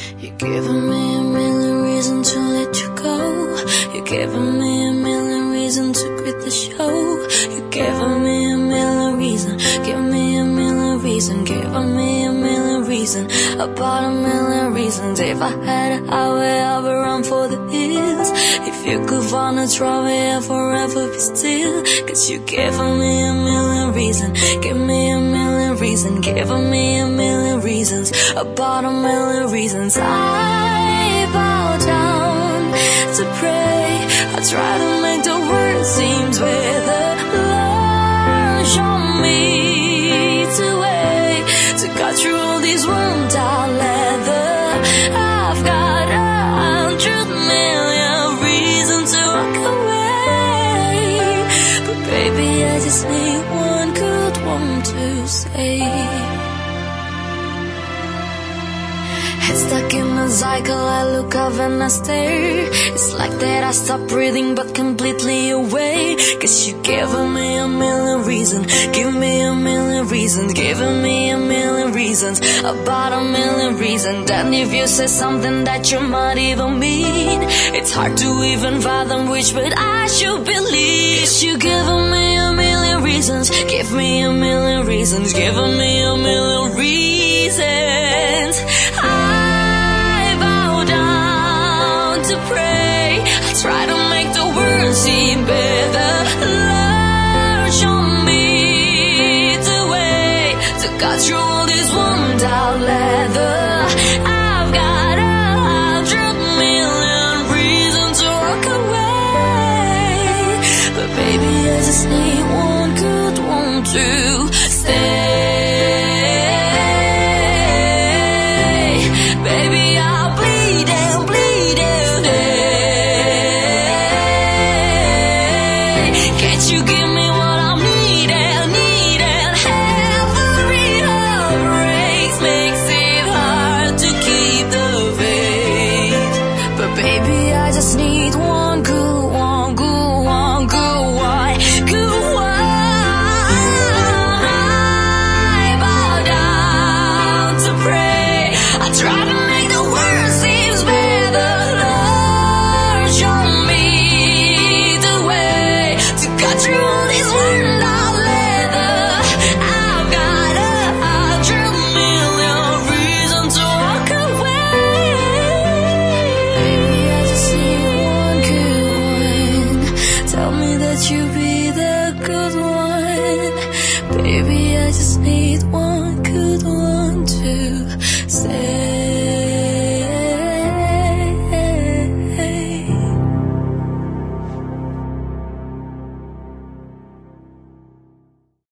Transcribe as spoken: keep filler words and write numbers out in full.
You're giving me a million reasons to let you go. You're giving me a million reasons to quit the show. You're giving me a million reasons. Give me a million reasons. Giving me a million reasons. About a million reasons. If I had a highway, I would run for the hills. If you could find a trophy, I'd forever be still. Cause you're giving me a million reasons. Give me a million reasons. Giving me a million reasons. About a million reasons. I bow down to pray. I try to make the world seem better. Lord, show me the way to cut through all these wounds I'll leather. I've got a hundred million reasons to walk away, but baby, I just need one good one to say. Head stuck in a cycle, I look up and I stare. It's like that I stop breathing but completely away. Cause you're giving me a million reasons. Give me a million reasons. Giving me a million reasons. About a million reasons. And if you say something that you might even mean, it's hard to even fathom which but I should believe. Cause you're giving me a million reasons. Give me a million reasons. Giving me a million reasons. I bow down to pray. I try to make the world seem better. Lord, show me the way to cut through all these wounds I'll leather. I've got a hundred million reasons to walk away, but baby, I just need one good one to stay. You be the good one, baby, I just need one.